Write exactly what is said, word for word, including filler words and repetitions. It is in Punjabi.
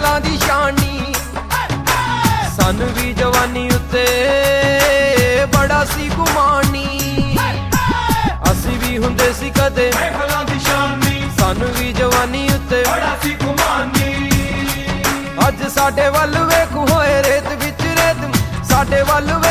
ਮਹਿਫਲਾਂ ਦੀ ਸ਼ਾਨੀ। ਸਾਨੂੰ ਵੀ ਜਵਾਨੀ ਉੱਤੇ ਬੜਾ ਸੀ ਗੁਮਾਨੀ। ਅਸੀਂ ਵੀ ਹੁੰਦੇ ਸੀ ਕਦੇ ਮਹਿਫਲਾਂ ਦੀ ਸ਼ਾਨੀ। ਸਾਨੂੰ ਵੀ ਜਵਾਨੀ ਉੱਤੇ ਬੜਾ ਸੀ ਗੁਮਾਨੀ। ਅੱਜ ਸਾਡੇ ਵੱਲ ਵੇਖ ਹੋਏ ਰੇਤ ਵਿੱਚ ਰੇਤ, ਸਾਡੇ ਵੱਲ